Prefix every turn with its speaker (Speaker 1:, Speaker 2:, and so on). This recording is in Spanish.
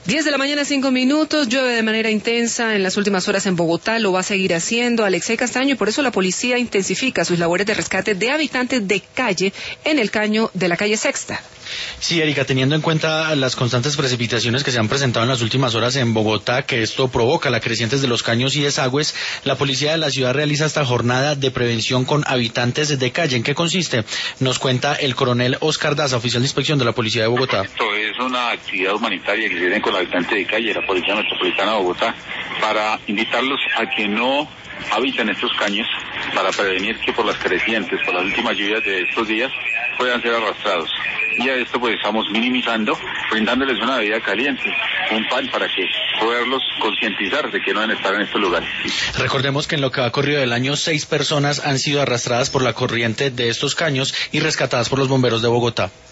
Speaker 1: 10 de la mañana, 5 minutos, llueve de manera intensa en las últimas horas en Bogotá, lo va a seguir haciendo Alexei Castaño, y por eso la policía intensifica sus labores de rescate de habitantes de calle en el caño de la calle Sexta.
Speaker 2: Sí, Erika, teniendo en cuenta las constantes precipitaciones que se han presentado en las últimas horas en Bogotá, que esto provoca la crecientes de los caños y desagües, la policía de la ciudad realiza esta jornada de prevención con habitantes de calle. ¿En qué consiste? Nos cuenta el coronel Oscar Daza, oficial de inspección de la policía de Bogotá.
Speaker 3: Esto es una actividad humanitaria que se tiene con habitantes de calle, la Policía Metropolitana de Bogotá, para invitarlos a que no habiten estos caños, para prevenir que por las crecientes, por las últimas lluvias de estos días, puedan ser arrastrados. Y a esto pues estamos minimizando, brindándoles una bebida caliente, un pan para que poderlos concientizar de que no deben estar en estos lugares.
Speaker 2: Recordemos que en lo que ha corrido del año, 6 personas han sido arrastradas por la corriente de estos caños y rescatadas por los bomberos de Bogotá.